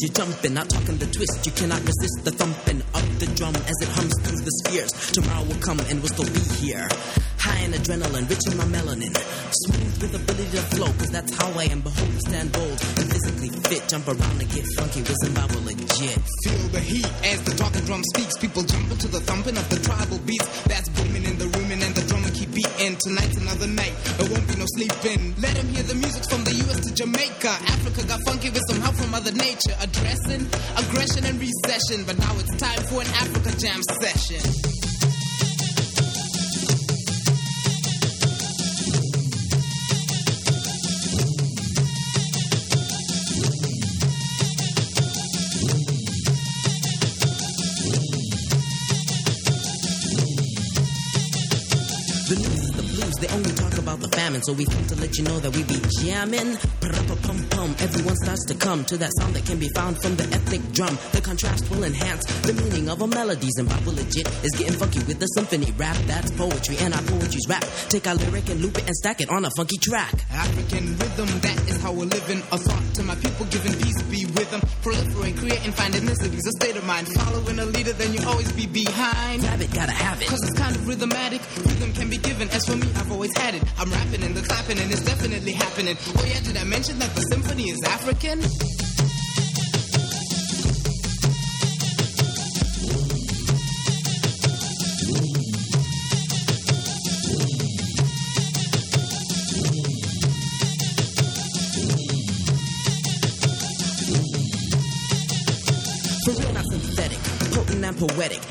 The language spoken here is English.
you're jumping, not talking the twist. You cannot resist the thumping of the drum as it hums through the spheres. Tomorrow will come and we'll still be here. High in adrenaline, rich in my melanin. Smooth with ability to flow, cause that's how I am. Behold, stand bold and physically fit. Jump around and get funky with Zimbabwe legit. Feel the heat as the talking drum speaks. People jumping to the thumping of the tribal beats. That's booming in the rooming and the drummer keep beating. Tonight's another night, there won't be no sleeping. Let them hear the music from the US to Jamaica. Africa got funky with some help from Mother Nature. Addressing aggression and recession. But now it's time for an Africa Jam session. The news is the blues, they only talk about the famine. So we come to let you know that we be jamming. Pum-pum-pum, everyone starts to come to that sound that can be found from the ethnic drum. The contrast will enhance the meaning of a melody. Zimbabwe legit is getting funky with the symphony rap. That's poetry, and our poetry's rap. Take our lyric and loop it and stack it on a funky track. African rhythm, that is how we're living. A thought to my people, giving peace, be with them. Proliferate, creating, find ethnicities, a state of mind. Following a leader, then you always be behind. Grab it, gotta have it. Cause it's kind of rhythmatic. Rhythm can be given. As for me, I've always had it. I'm rapping and the clapping, and it's definitely happening. Oh yeah, did I mention that the symphony is African? For real, not synthetic, potent and poetic.